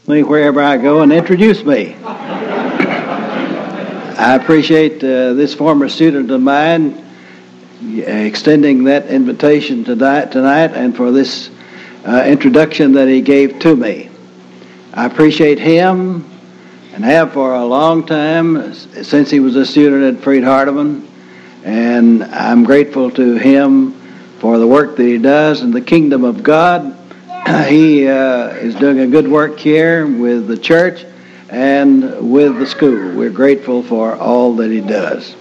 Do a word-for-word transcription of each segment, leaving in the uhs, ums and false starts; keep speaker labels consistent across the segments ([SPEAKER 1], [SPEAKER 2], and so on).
[SPEAKER 1] me wherever I go and introduce me. I appreciate uh, this former student of mine extending that invitation tonight, tonight and for this uh, introduction that he gave to me. I appreciate him and have for a long time since he was a student at Freed-Hardeman, and I'm grateful to him for the work that he does in the kingdom of God. He uh, is doing a good work here with the church and with the school. We're grateful for all that he does.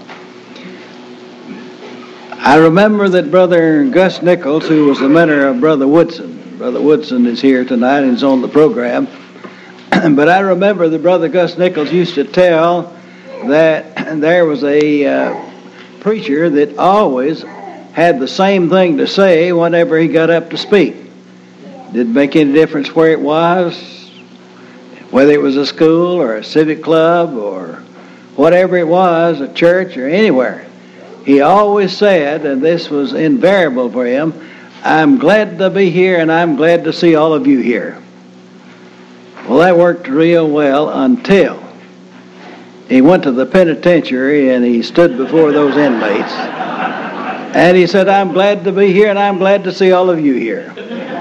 [SPEAKER 1] I remember that Brother Gus Nichols, who was the mentor of Brother Woodson, Brother Woodson is here tonight and is on the program, but I remember that Brother Gus Nichols used to tell that there was a uh, preacher that always had the same thing to say whenever he got up to speak. Didn't make any difference where it was, whether it was a school or a civic club or whatever it was, a church or anywhere. He always said, and this was invariable for him, I'm glad to be here and I'm glad to see all of you here. Well, that worked real well until he went to the penitentiary and he stood before those inmates. And he said, I'm glad to be here and I'm glad to see all of you here.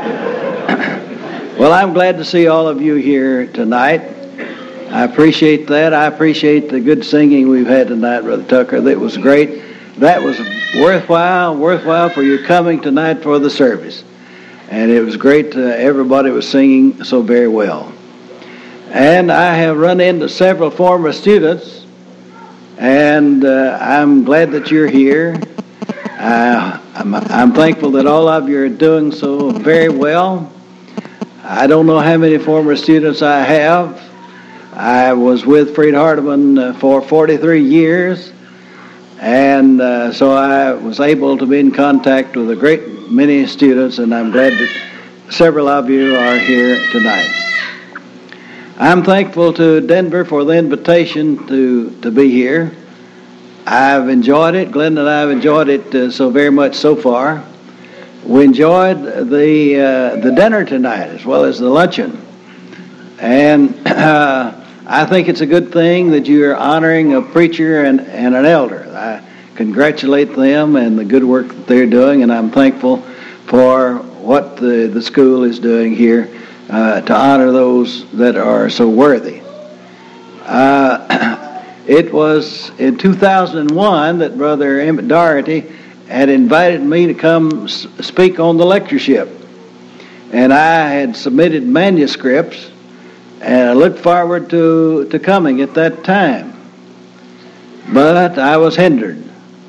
[SPEAKER 1] Well, I'm glad to see all of you here tonight. I appreciate that. I appreciate the good singing we've had tonight, Brother Tucker. That was great. That was worthwhile, worthwhile for your coming tonight for the service. And it was great. Uh, everybody was singing so very well. And I have run into several former students, and uh, I'm glad that you're here. Uh, I'm, I'm thankful that all of you are doing so very well. I don't know how many former students I have. I was with Freed-Hardeman uh, for forty-three years, and uh, so I was able to be in contact with a great many students, and I'm glad that several of you are here tonight. I'm thankful to Denver for the invitation to, to be here. I've enjoyed it. Glenn and I have enjoyed it uh, so very much so far. We enjoyed the uh, the dinner tonight as well as the luncheon. And uh, I think it's a good thing that you are honoring a preacher and, and an elder. I congratulate them and the good work that they're doing, and I'm thankful for what the, the school is doing here uh, to honor those that are so worthy. Uh, it was in two thousand one that Brother Emmett Doherty had invited me to come speak on the lectureship. And I had submitted manuscripts, and I looked forward to, to coming at that time. But I was hindered.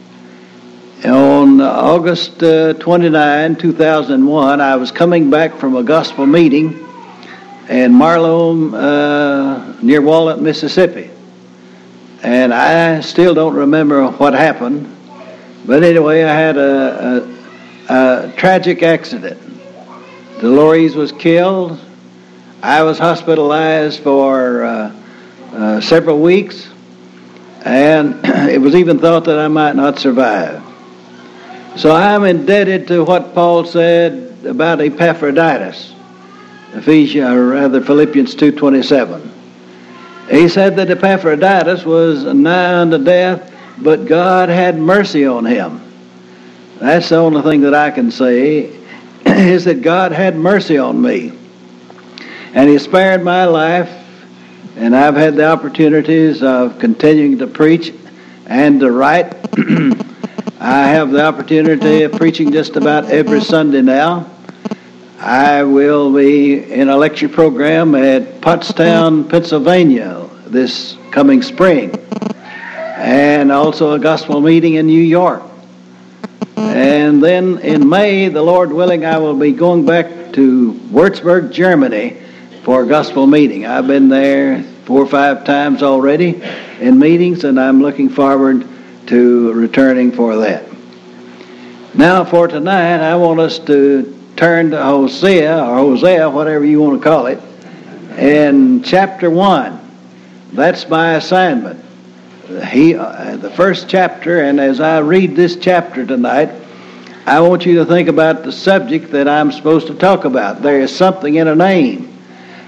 [SPEAKER 1] On August uh, twenty-ninth, two thousand one, I was coming back from a gospel meeting in Marlow, uh, near Walnut, Mississippi. And I still don't remember what happened. But anyway, I had a, a, a tragic accident. Dolores was killed. I was hospitalized for uh, uh, several weeks, and it was even thought that I might not survive. So I'm indebted to what Paul said about Epaphroditus, Ephesians, or rather Philippians two twenty-seven. He said that Epaphroditus was nigh unto death, but God had mercy on him. That's the only thing that I can say, is that God had mercy on me. And He spared my life, and I've had the opportunities of continuing to preach and to write. I have the opportunity of preaching just about every Sunday now. I will be in a lecture program at Pottstown, Pennsylvania this coming spring, and also a gospel meeting in New York. And then in May, the Lord willing, I will be going back to Würzburg, Germany for a gospel meeting. I've been there four or five times already in meetings, and I'm looking forward to returning for that. Now for tonight, I want us to turn to Hosea, or Hosea, whatever you want to call it, in chapter one. That's my assignment. He, uh, the first chapter, and as I read this chapter tonight, I want you to think about the subject that I'm supposed to talk about. There is something in a name.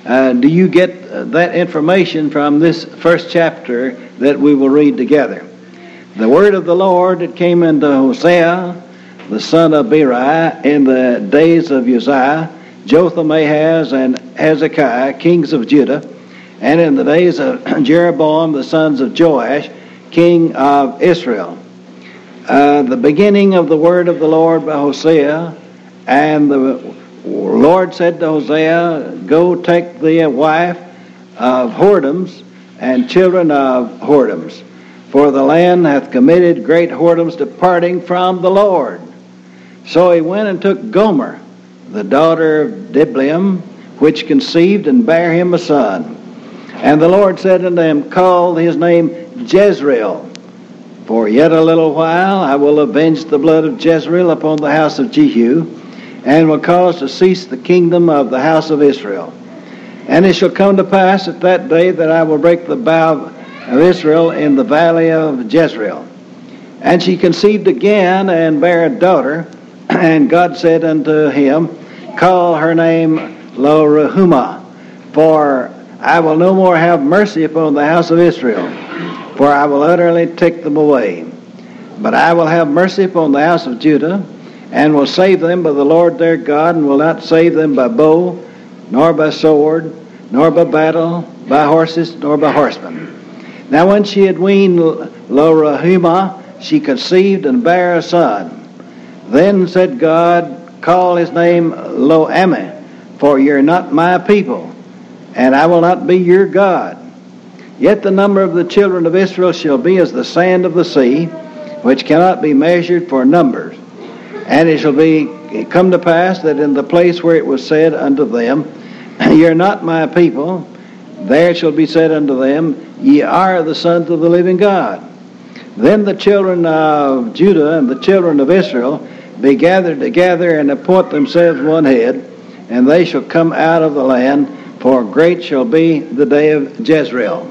[SPEAKER 1] Uh, do you get uh, that information from this first chapter that we will read together? The word of the Lord that came into Hosea, the son of Beeri, in the days of Uzziah, Jotham, Ahaz, and Hezekiah, kings of Judah, and in the days of Jeroboam, the sons of Joash, king of Israel. Uh, the beginning of the word of the Lord by Hosea, and the Lord said to Hosea, go take thee a wife of whoredoms and children of whoredoms, for the land hath committed great whoredoms, departing from the Lord. So he went and took Gomer, the daughter of Diblaim, which conceived and bare him a son. And the Lord said unto him, call his name Jezreel, for yet a little while I will avenge the blood of Jezreel upon the house of Jehu, and will cause to cease the kingdom of the house of Israel. And it shall come to pass at that day that I will break the bow of Israel in the valley of Jezreel. And she conceived again and bare a daughter, and God said unto him, call her name Lo-Ruhamah, for I will no more have mercy upon the house of Israel, for I will utterly take them away. But I will have mercy upon the house of Judah, and will save them by the Lord their God, and will not save them by bow, nor by sword, nor by battle, by horses, nor by horsemen. Now when she had weaned Lo-Ruhamah, she conceived and bare a son. Then said God, call his name Lo-Ammi, for ye are not my people, and I will not be your God. Yet the number of the children of Israel shall be as the sand of the sea, which cannot be measured for numbers. And it shall be come to pass that in the place where it was said unto them, ye are not my people, there it shall be said unto them, ye are the sons of the living God. Then the children of Judah and the children of Israel be gathered together and appoint themselves one head, and they shall come out of the land, for great shall be the day of Jezreel.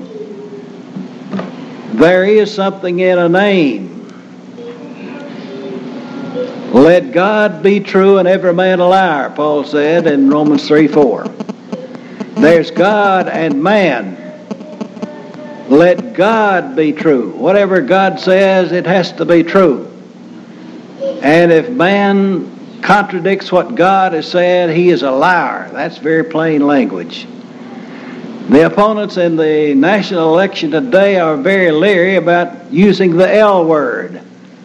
[SPEAKER 1] There is something in a name. Let God be true and every man a liar, Paul said in Romans three four. There's God and man. Let God be true. Whatever God says, it has to be true. And if man contradicts what God has said, he is a liar. That's very plain language. The opponents in the national election today are very leery about using the L word.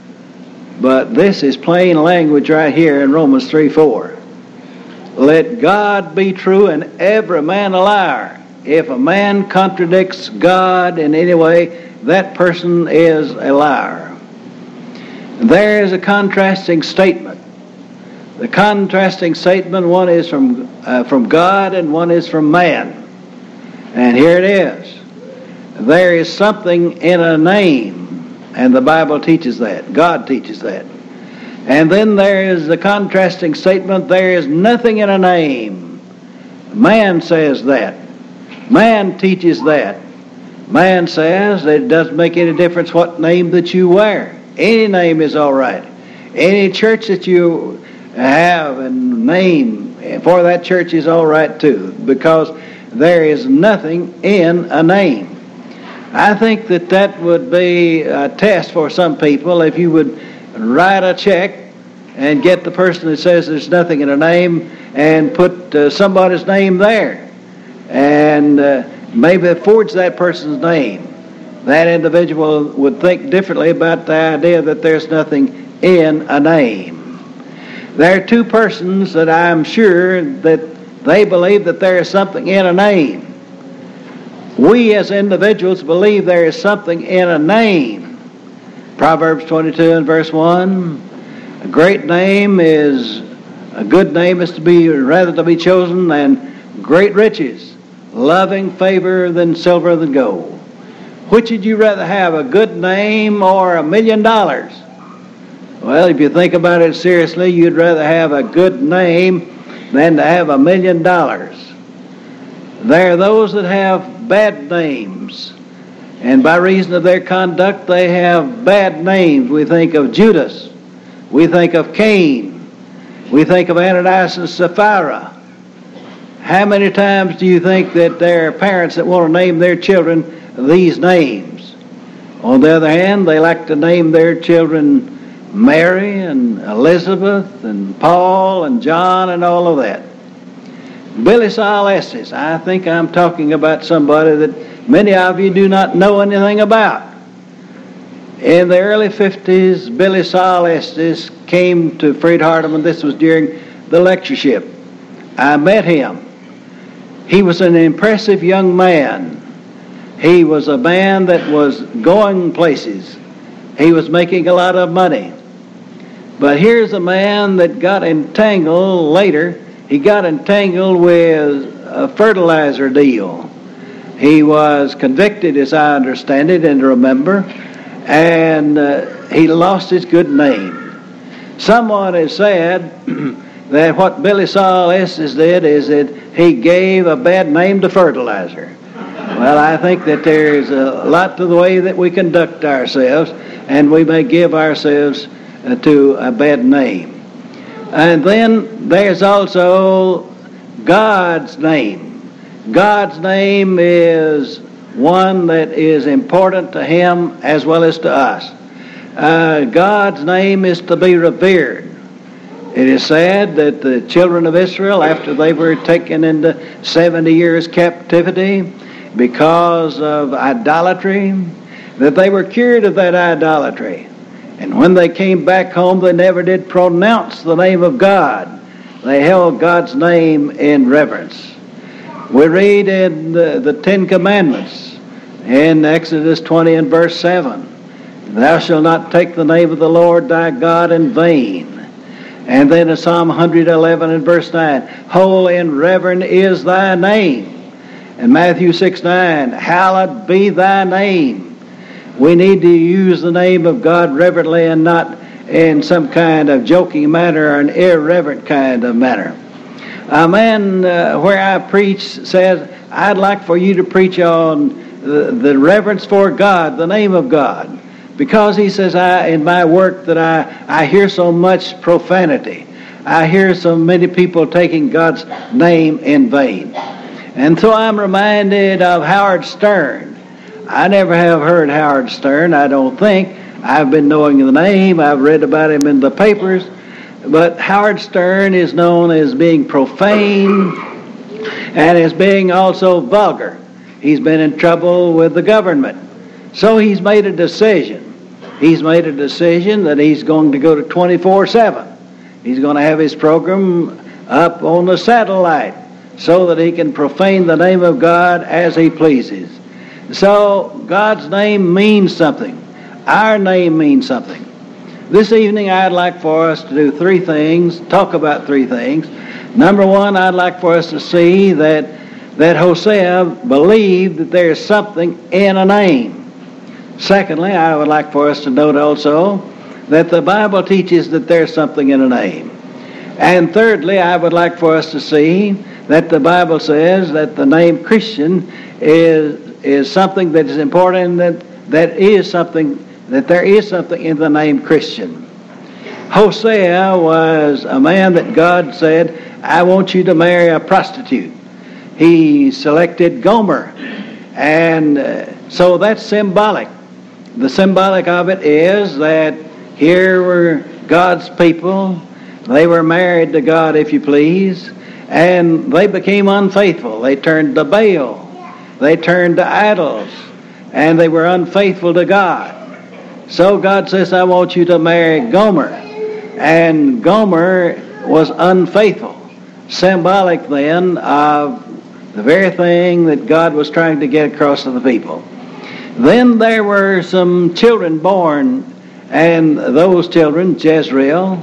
[SPEAKER 1] But this is plain language right here in Romans three four. Let God be true and every man a liar. If a man contradicts God in any way, that person is a liar. There is a contrasting statement. The contrasting statement, one is from uh, from God and one is from man. And here it is. There is something in a name. And the Bible teaches that. God teaches that. And then there is the contrasting statement, there is nothing in a name. Man says that. Man teaches that. Man says that it doesn't make any difference what name that you wear. Any name is all right. Any church that you have and name for that church is all right too, because there is nothing in a name. I think that that would be a test for some people if you would write a check and get the person that says there's nothing in a name and put uh, somebody's name there. And uh, maybe forge that person's name. That individual would think differently about the idea that there's nothing in a name. There are two persons that I'm sure that they believe that there is something in a name. We as individuals believe there is something in a name. Proverbs twenty-two and verse one, a great name is, a good name is to be rather to be chosen than great riches, loving favor than silver than gold. Which would you rather have, a good name or a million dollars? Well, if you think about it seriously, you'd rather have a good name than to have a million dollars. There are those that have bad names, and by reason of their conduct, they have bad names. We think of Judas. We think of Cain. We think of Ananias and Sapphira. How many times do you think that there are parents that want to name their children these names? On the other hand, they like to name their children Mary and Elizabeth and Paul and John and all of that. Billy Saul Estes, I think I'm talking about somebody that many of you do not know anything about. In the early fifties, Billy Saul Estes came to Fred Hardeman. This was during the lectureship. I met him. He was an impressive young man. He was a man that was going places. He was making a lot of money. But here's a man that got entangled later. He got entangled with a fertilizer deal. He was convicted, as I understand it and remember, and uh, he lost his good name. Someone has said that what Billy Saul Estes did is that he gave a bad name to fertilizer. Well, I think that there is a lot to the way that we conduct ourselves, and we may give ourselves uh, to a bad name. And then there's also God's name. God's name is one that is important to Him as well as to us. Uh, God's name is to be revered. It is said that the children of Israel, after they were taken into seventy years captivity because of idolatry, that they were cured of that idolatry. And when they came back home, they never did pronounce the name of God. They held God's name in reverence. We read in the, the Ten Commandments in Exodus twenty and verse seven, "Thou shalt not take the name of the Lord thy God in vain." And then in Psalm one eleven and verse nine, "Holy and reverend is thy name." And Matthew six nine, "Hallowed be thy name." We need to use the name of God reverently and not in some kind of joking manner or an irreverent kind of manner. A man uh, where I preach says, "I'd like for you to preach on the, the reverence for God, the name of God." Because he says, I, in my work that I, I hear so much profanity. I hear so many people taking God's name in vain. And so I'm reminded of Howard Stern. I never have heard Howard Stern, I don't think. I've been knowing the name. I've read about him in the papers. But Howard Stern is known as being profane and as being also vulgar. He's been in trouble with the government. So he's made a decision. He's made a decision that he's going to go to twenty-four seven. He's going to have his program up on the satellite so that he can profane the name of God as he pleases. So God's name means something. Our name means something. This evening I'd like for us to do three things, talk about three things. Number one, I'd like for us to see that, that Hosea believed that there's something in a name. Secondly, I would like for us to note also that the Bible teaches that there's something in a name. And thirdly, I would like for us to see that the Bible says that the name Christian is is something that is important, that that is something that there is something in the name Christian. Hosea was a man that God said, "I want you to marry a prostitute." He selected Gomer, and uh, so that's symbolic. The symbolic of it is that here were God's people. They were married to God, if you please, and they became unfaithful. They turned to Baal. They turned to idols, and they were unfaithful to God. So God says, "I want you to marry Gomer." And Gomer was unfaithful. Symbolic then of the very thing that God was trying to get across to the people. Then there were some children born, and those children, Jezreel,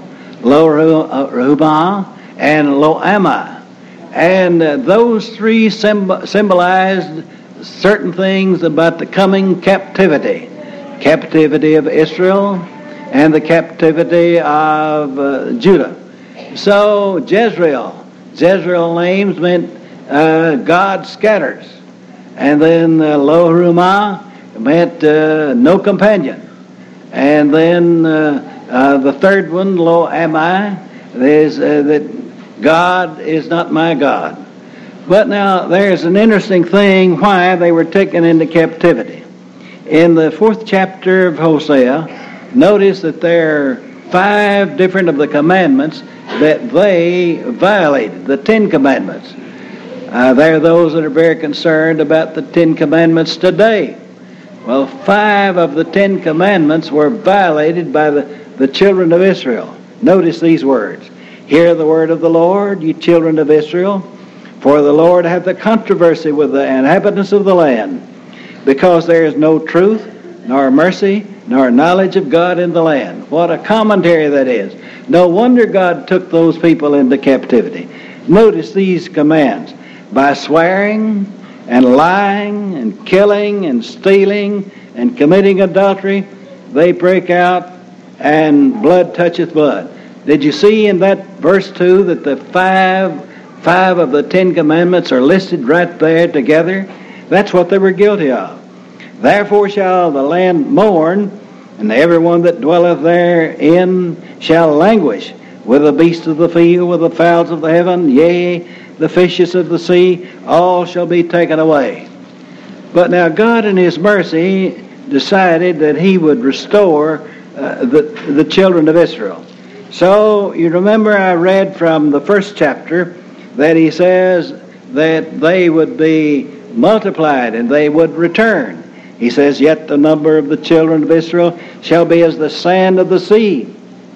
[SPEAKER 1] Lo-Ruhamah, and Lo-Ammi. And uh, those three symb- symbolized certain things about the coming captivity. Captivity of Israel and the captivity of uh, Judah. So Jezreel, Jezreel names meant uh, God scatters. And then uh, Lo-Ruhamah meant uh, no companion. And then uh, uh, the third one, Lo-Ammi, is uh, that God is not my God. But now there's an interesting thing why they were taken into captivity. In the fourth chapter of Hosea, notice that there are five different of the commandments that they violated, the Ten Commandments. Uh, there are those that are very concerned about the Ten Commandments today. Well, five of the Ten Commandments were violated by the, the children of Israel. Notice these words. Hear the word of the Lord, ye children of Israel, for the Lord hath a controversy with the inhabitants of the land, because there is no truth, nor mercy, nor knowledge of God in the land. What a commentary that is. No wonder God took those people into captivity. Notice these commands. By swearing and lying and killing and stealing and committing adultery, they break out and blood toucheth blood. Did you see in that verse two that the five, five of the Ten Commandments are listed right there together? That's what they were guilty of. Therefore shall the land mourn, and every one that dwelleth therein shall languish, with the beasts of the field, with the fowls of the heaven, yea, the fishes of the sea, all shall be taken away. But now God in His mercy decided that He would restore uh, the, the children of Israel. So you remember I read from the first chapter that He says that they would be multiplied and they would return. He says, yet the number of the children of Israel shall be as the sand of the sea.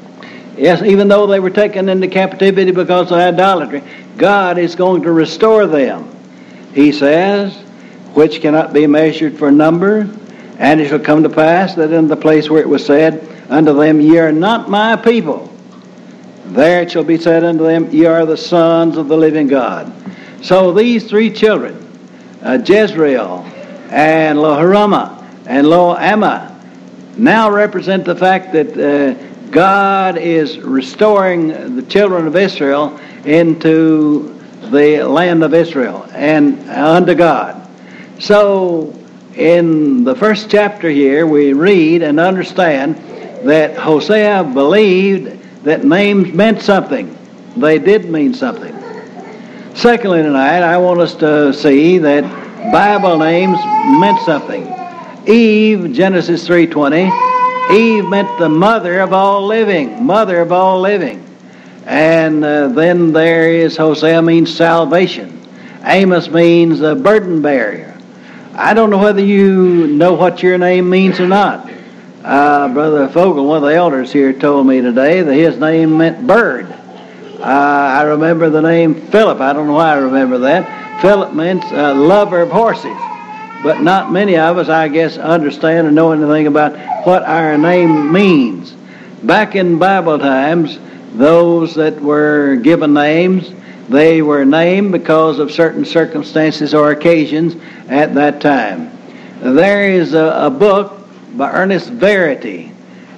[SPEAKER 1] Yes, even though they were taken into captivity because of idolatry, God is going to restore them. He says, which cannot be measured for number, and it shall come to pass that in the place where it was said unto them, ye are not my people, there it shall be said unto them, ye are the sons of the living God. So these three children, uh, Jezreel and Lo-Ruhamah and Lo-Amah, now represent the fact that uh, God is restoring the children of Israel into the land of Israel and unto God. So in the first chapter here we read and understand that Hosea believed that names meant something. They did mean something. Secondly tonight, I want us to see that Bible names meant something. Eve, Genesis three twenty, Eve meant the mother of all living, mother of all living. And uh, then there is Hosea means salvation. Amos means a burden bearer. I don't know whether you know what your name means or not. Uh, Brother Fogel, one of the elders here, told me today that his name meant bird. Uh, I remember the name Philip. I don't know why I remember that. Philip means uh, lover of horses. But not many of us, I guess, understand or know anything about what our name means. Back in Bible times, those that were given names, they were named because of certain circumstances or occasions at that time. There is a, a book by Ernest Verity.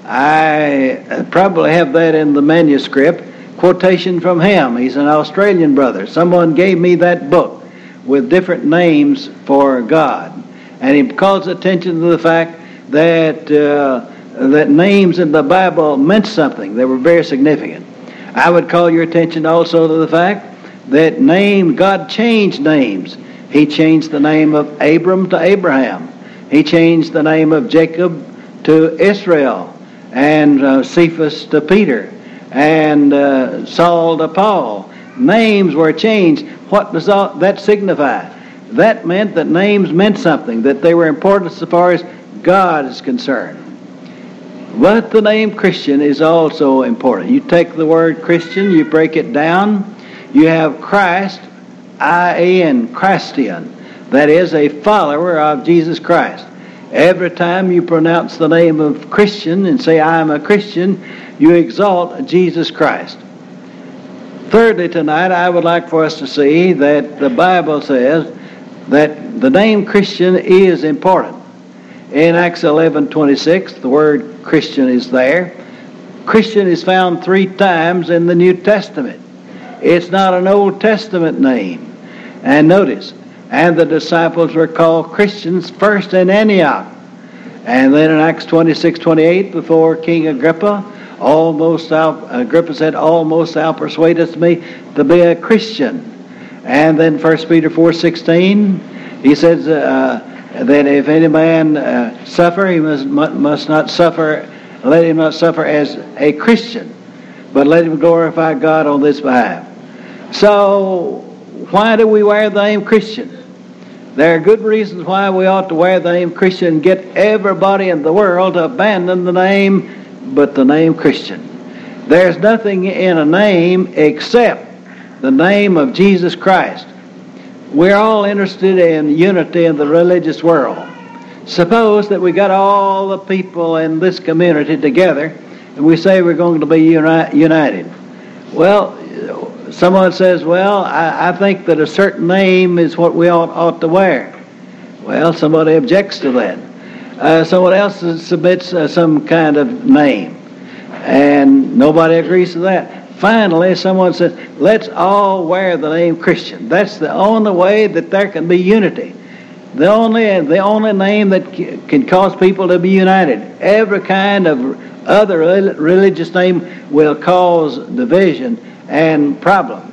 [SPEAKER 1] I probably have that in the manuscript. Quotation from him. He's an Australian brother. Someone gave me that book with different names for God. And he calls attention to the fact that uh, that names in the Bible meant something. They were very significant. I would call your attention also to the fact that name, God changed names. He changed the name of Abram to Abraham. He changed the name of Jacob to Israel, and uh, Cephas to Peter, and uh, Saul to Paul. Names were changed. What does all that signify? That meant that names meant something, that they were important as far as God is concerned. But the name Christian is also important. You take the word Christian, you break it down, you have Christ, I A N, Christian. That is a follower of Jesus Christ. Every time you pronounce the name of Christian and say, I am a Christian, you exalt Jesus Christ. Thirdly, tonight, I would like for us to see that the Bible says that the name Christian is important. In Acts eleven twenty-six, the word Christian is there. Christian is found three times in the New Testament. It's not an Old Testament name. And notice, and the disciples were called Christians first in Antioch. And then in Acts twenty-six twenty-eight, before King Agrippa, almost thou, Agrippa said, almost thou persuadest me to be a Christian. And then First Peter four sixteen, he says uh, that if any man uh, suffer, he must, must not suffer, let him not suffer as a Christian, but let him glorify God on this behalf. So, why do we wear the name Christian? There are good reasons why we ought to wear the name Christian and get everybody in the world to abandon the name, but the name Christian. There's nothing in a name except the name of Jesus Christ. We're all interested in unity in the religious world. Suppose that we got all the people in this community together and we say we're going to be uni- united. Well, someone says, well, I, I think that a certain name is what we ought, ought to wear. Well, somebody objects to that. Uh, someone else submits uh, some kind of name, and nobody agrees to that. Finally, someone says, let's all wear the name Christian. That's the only way that there can be unity. The only, the only name that can cause people to be united. Every kind of other religious name will cause division and problems.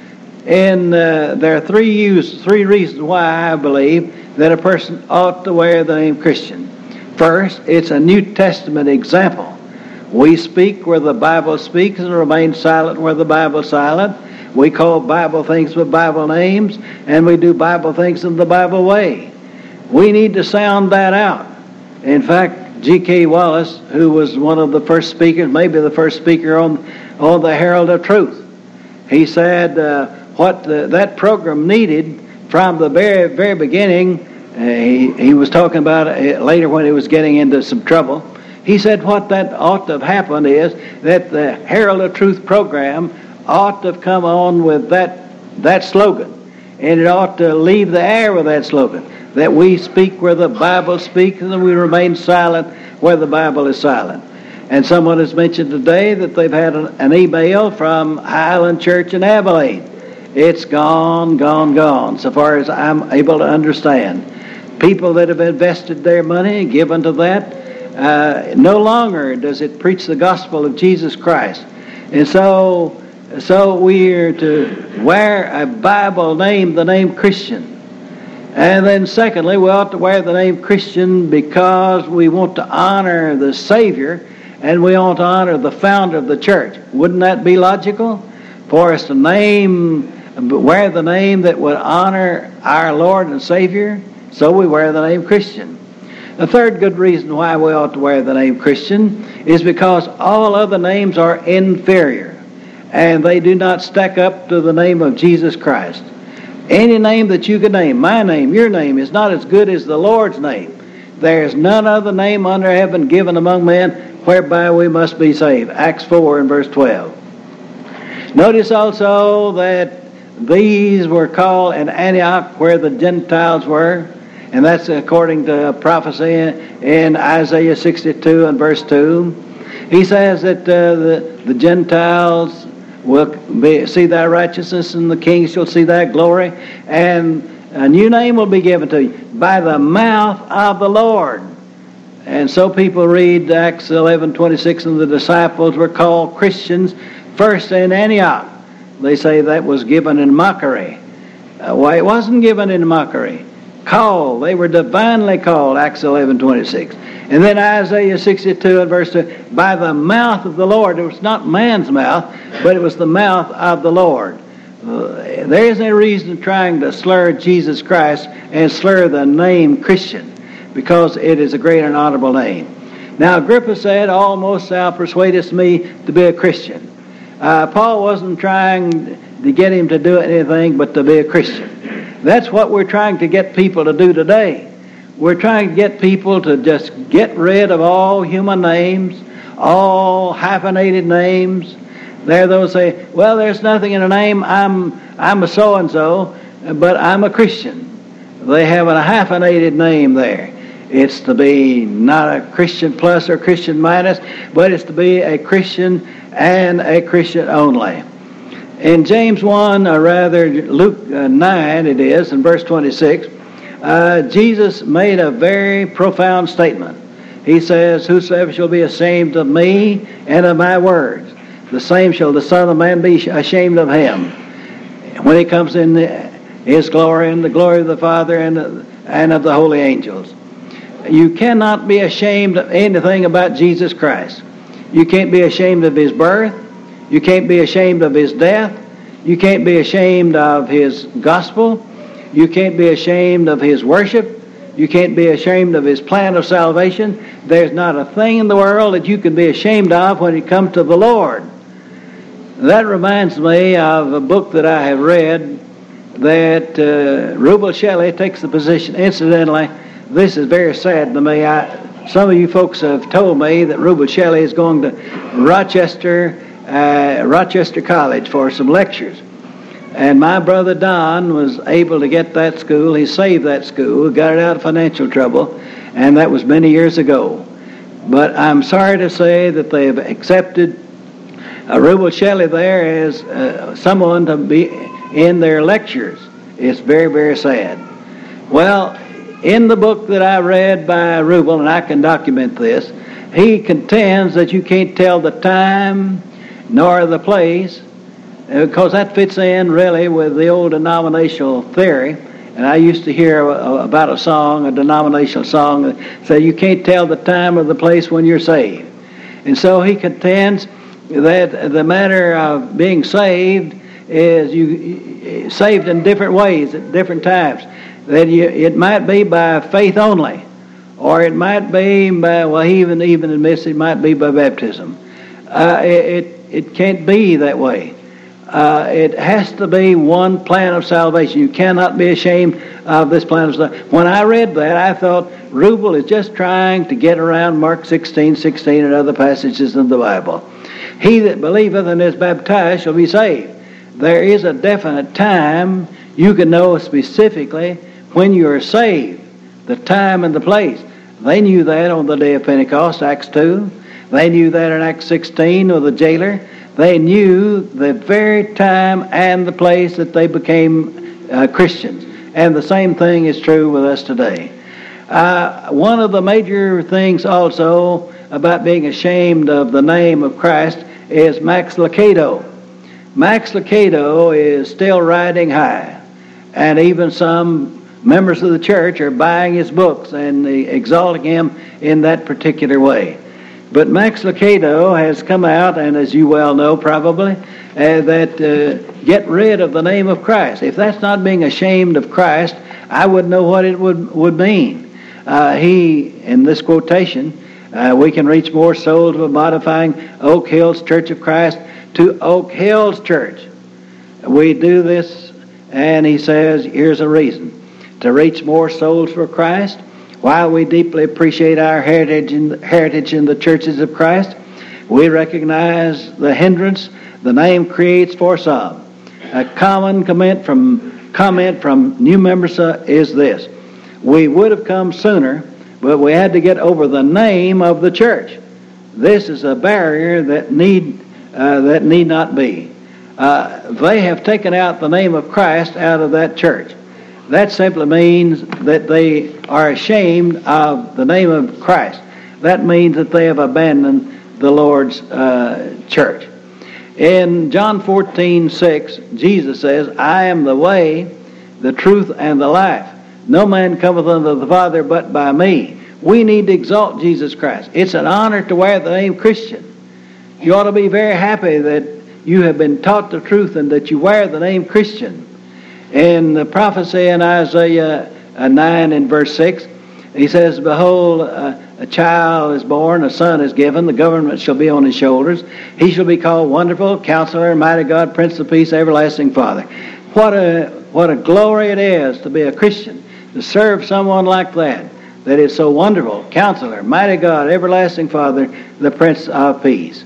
[SPEAKER 1] And uh, there are three use, three reasons why I believe that a person ought to wear the name Christian. First, it's a New Testament example. We speak where the Bible speaks and remain silent where the Bible is silent. We call Bible things with Bible names, and we do Bible things in the Bible way. We need to sound that out. In fact, G K Wallace, who was one of the first speakers, maybe the first speaker on, on the Herald of Truth, he said uh, what the, that program needed from the very, very beginning. Uh, he, he was talking about it later when he was getting into some trouble. He said what that ought to have happened is that the Herald of Truth program ought to have come on with that that slogan. And it ought to leave the air with that slogan, that we speak where the Bible speaks and we remain silent where the Bible is silent. And someone has mentioned today that they've had an, an email from Highland Church in Abilene. It's gone, gone, gone, so far as I'm able to understand. People that have invested their money, given to that, Uh, no longer does it preach the gospel of Jesus Christ. And so, so we're to wear a Bible name, the name Christian. And then secondly, we ought to wear the name Christian because we want to honor the Savior and we want to honor the founder of the church. Wouldn't that be logical? For us to name, wear the name that would honor our Lord and Savior, so we wear the name Christian. The third good reason why we ought to wear the name Christian is because all other names are inferior and they do not stack up to the name of Jesus Christ. Any name that you could name, my name, your name, is not as good as the Lord's name. There is none other name under heaven given among men whereby we must be saved. Acts four and verse twelve. Notice also that these were called in Antioch where the Gentiles were. And that's according to prophecy in Isaiah sixty-two and verse two. He says that uh, the, the Gentiles will be, see thy righteousness, and the kings shall see thy glory. And a new name will be given to you by the mouth of the Lord. And so people read Acts eleven twenty-six, and the disciples were called Christians first in Antioch. They say that was given in mockery. Uh, why, it wasn't given in mockery. Called. They were divinely called, Acts eleven twenty-six. And then Isaiah sixty-two and verse two, by the mouth of the Lord. It was not man's mouth, but it was the mouth of the Lord. Uh, there isn't any reason of trying to slur Jesus Christ and slur the name Christian, because it is a great and honorable name. Now Agrippa said, almost thou persuadest me to be a Christian. Uh, Paul wasn't trying to get him to do anything but to be a Christian. That's what we're trying to get people to do today. We're trying to get people to just get rid of all human names, all hyphenated names. There those say, well, there's nothing in a name. I'm I'm a so-and-so, but I'm a Christian. They have a hyphenated name there. It's to be not a Christian plus or Christian minus, but it's to be a Christian and a Christian only. In James one, or rather Luke nine it is, in verse twenty-six, uh, Jesus made a very profound statement. He says, whosoever shall be ashamed of me and of my words, the same shall the Son of Man be ashamed of him. when he comes in the, his glory and the glory of the Father and, and of the holy angels. You cannot be ashamed of anything about Jesus Christ. You can't be ashamed of his birth. You can't be ashamed of his death. You can't be ashamed of his gospel. You can't be ashamed of his worship. You can't be ashamed of his plan of salvation. There's not a thing in the world that you can be ashamed of when you come to the Lord. That reminds me of a book that I have read that uh, Rubel Shelley takes the position. Incidentally, this is very sad to me. I, some of you folks have told me that Rubel Shelley is going to Rochester, uh, Rochester College for some lectures. And my brother Don was able to get that school. He saved that school, got it out of financial trouble, and that was many years ago. But I'm sorry to say that they have accepted uh, Rubel Shelley there as uh, someone to be in their lectures. It's very, very sad. Well, in the book that I read by Rubel, and I can document this, he contends that you can't tell the time nor the place, because that fits in really with the old denominational theory. And I used to hear about a song, a denominational song, that said you can't tell the time or the place when you're saved. And so he contends that the matter of being saved is you saved in different ways at different times. That you, it might be by faith only, or it might be by, well, he even even admits it might be by baptism. Uh, it, it it can't be that way. Uh, it has to be one plan of salvation. You cannot be ashamed of this plan of salvation. When I read that, I thought Rubel is just trying to get around Mark sixteen sixteen and other passages in the Bible. He that believeth and is baptized shall be saved. There is a definite time. You can know specifically when you are saved, the time and the place. They knew that on the day of Pentecost, Acts two. They knew that in Acts sixteen with the jailer. They knew the very time and the place that they became uh, Christians. And the same thing is true with us today. Uh, one of the major things also about being ashamed of the name of Christ is Max Lucado. Max Lucado is still riding high. And even some members of the church are buying his books and exalting him in that particular way. But Max Lucado has come out, and as you well know probably, uh, that uh, get rid of the name of Christ. If that's not being ashamed of Christ, I wouldn't know what it would, would mean. Uh, he, in this quotation, uh, we can reach more souls by modifying Oak Hills Church of Christ to Oak Hills Church. We do this, and he says, here's a reason. To reach more souls for Christ, while we deeply appreciate our heritage in, heritage in the churches of Christ, we recognize the hindrance the name creates for some. A common comment from comment from new members uh, is this: we would have come sooner, but we had to get over the name of the church. This is a barrier that need uh, that need not be. Uh, they have taken out the name of Christ out of that church. That simply means that they are ashamed of the name of Christ. That means that they have abandoned the Lord's uh, church. In John fourteen six, Jesus says, I am the way, the truth, and the life. No man cometh unto the Father but by me. We need to exalt Jesus Christ. It's an honor to wear the name Christian. You ought to be very happy that you have been taught the truth and that you wear the name Christian. In the prophecy in Isaiah nine and verse six, he says, Behold, uh, a child is born, a son is given, the government shall be on his shoulders. He shall be called Wonderful, Counselor, Mighty God, Prince of Peace, Everlasting Father. What a, what a glory it is to be a Christian, to serve someone like that, that is so wonderful, Counselor, Mighty God, Everlasting Father, the Prince of Peace.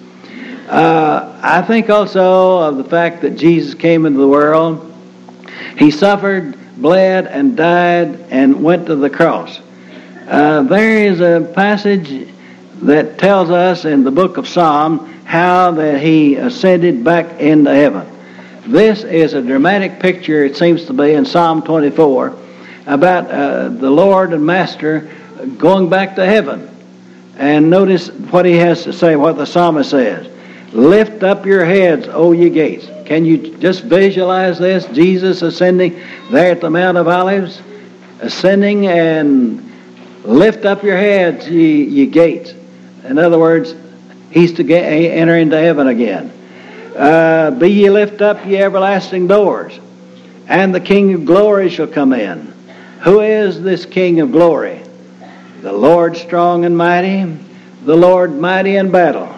[SPEAKER 1] Uh, I think also of the fact that Jesus came into the world. He suffered, bled, and died, and went to the cross. Uh, there is a passage that tells us in the book of Psalm how that he ascended back into heaven. This is a dramatic picture, it seems to be, in Psalm twenty-four, about uh, the Lord and Master going back to heaven. And notice what he has to say, what the psalmist says. Lift up your heads, O ye gates. Can you just visualize this? Jesus ascending there at the Mount of Olives, ascending, and lift up your heads, ye, ye gates. In other words, he's to get, enter into heaven again. Uh, be ye lift up, ye everlasting doors, and the King of glory shall come in. Who is this King of glory? The Lord strong and mighty, the Lord mighty in battle.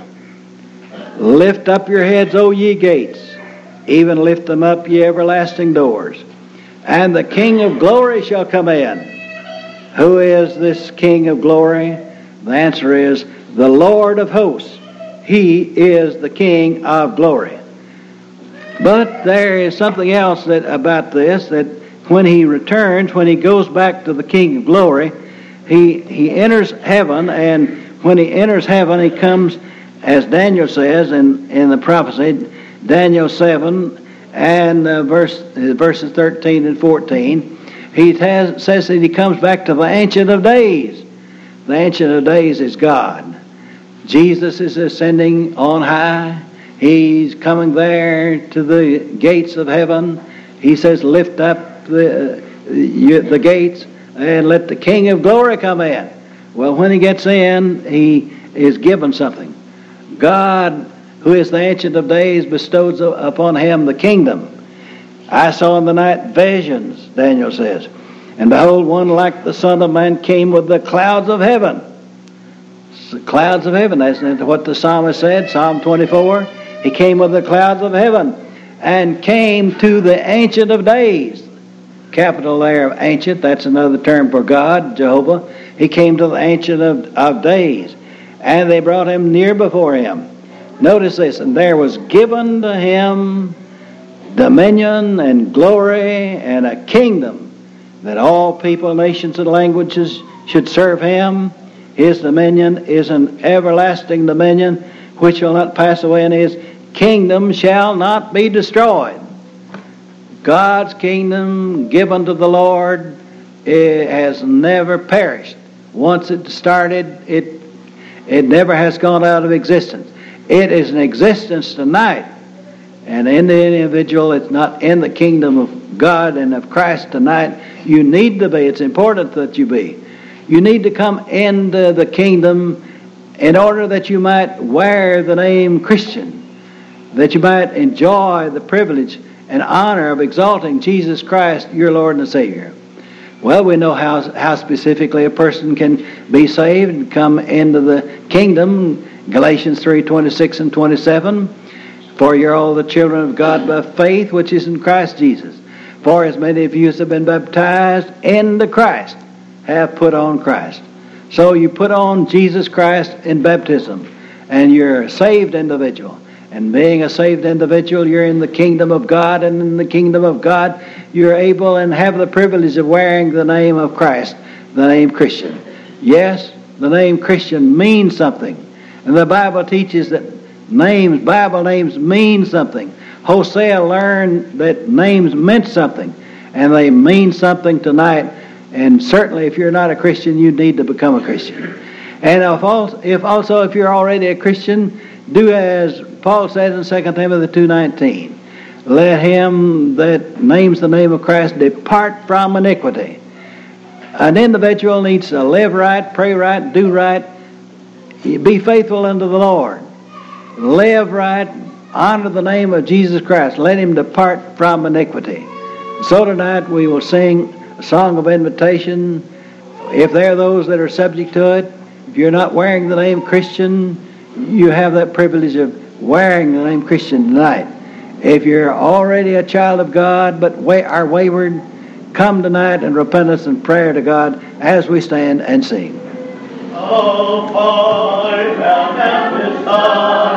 [SPEAKER 1] Lift up your heads, O ye gates, even lift them up, ye everlasting doors, and the King of glory shall come in. Who is this King of glory? The answer is the Lord of hosts. He is the King of glory. But there is something else that about this, that when he returns, when he goes back to the King of glory, he, he enters heaven, and when he enters heaven, he comes, as Daniel says in, in the prophecy, Daniel seven and uh, verse, uh, verses thirteen and fourteen, he has, says that he comes back to the Ancient of Days. The Ancient of Days is God. Jesus is ascending on high. He's coming there to the gates of heaven. He says, lift up the, the gates and let the King of glory come in. Well, when he gets in, he is given something. God, who is the Ancient of Days, bestows upon him the kingdom. I saw in the night visions, Daniel says, and behold, one like the Son of Man came with the clouds of heaven. The clouds of heaven, that's what the psalmist said, Psalm twenty-four. He came with the clouds of heaven and came to the Ancient of Days. Capital there of ancient, that's another term for God, Jehovah. He came to the Ancient of, of Days, and they brought him near before him. Notice this, and there was given to him dominion and glory and a kingdom, that all people, nations, and languages should serve him. His dominion is an everlasting dominion which shall not pass away, and his kingdom shall not be destroyed. God's kingdom given to the Lord, it has never perished. Once it started, it it never has gone out of existence. It is in existence tonight. And in the individual, it's not in the kingdom of God and of Christ tonight. You need to be. It's important that you be. You need to come into the kingdom in order that you might wear the name Christian, that you might enjoy the privilege and honor of exalting Jesus Christ, your Lord and Savior. Well, we know how, how specifically a person can be saved and come into the kingdom. Galatians three, twenty-six and twenty-seven. For you're all the children of God by faith, which is in Christ Jesus. For as many of you as have been baptized into Christ have put on Christ. So you put on Jesus Christ in baptism, and you're a saved individual. And being a saved individual, you're in the kingdom of God, and in the kingdom of God, you're able and have the privilege of wearing the name of Christ, the name Christian. Yes, the name Christian means something. And the Bible teaches that names, Bible names mean something. Hosea learned that names meant something, and they mean something tonight. And certainly if you're not a Christian, you need to become a Christian. And if also if, also, if you're already a Christian, do as Paul says in Second Timothy two nineteen. Let him that names the name of Christ depart from iniquity. An individual needs to live right, pray right, do right, be faithful unto the Lord. Live right, honor the name of Jesus Christ. Let him depart from iniquity. So tonight we will sing a song of invitation. If there are those that are subject to it, if you're not wearing the name Christian, you have that privilege of wearing the name Christian tonight. If you're already a child of God but are wayward, come tonight in repentance and prayer to God as we stand and sing.
[SPEAKER 2] Oh, boy, down at this side.